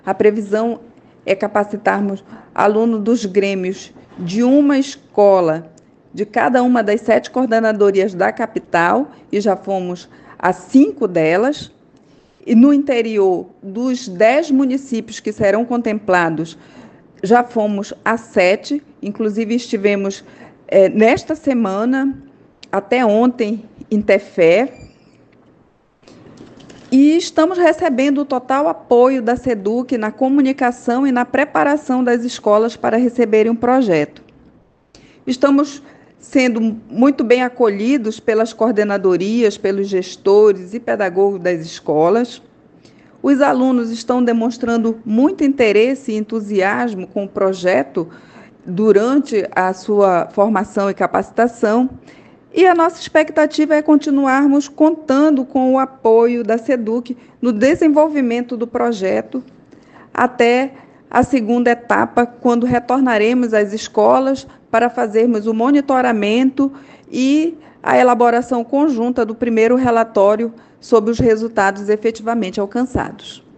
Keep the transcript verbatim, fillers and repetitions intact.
A previsão é capacitarmos alunos dos grêmios de uma escola, de cada uma das sete coordenadorias da capital, e já fomos a cinco delas, e no interior dos dez municípios que serão contemplados, já fomos a sete, inclusive estivemos é, nesta semana, até ontem, em Tefé, e estamos recebendo o total apoio da SEDUC na comunicação e na preparação das escolas para receberem o projeto. Estamos sendo muito bem acolhidos pelas coordenadorias, pelos gestores e pedagogos das escolas. Os alunos estão demonstrando muito interesse e entusiasmo com o projeto durante a sua formação e capacitação, e a nossa expectativa é continuarmos contando com o apoio da SEDUC no desenvolvimento do projeto até a segunda etapa, quando retornaremos às escolas para fazermos o monitoramento e a elaboração conjunta do primeiro relatório sobre os resultados efetivamente alcançados.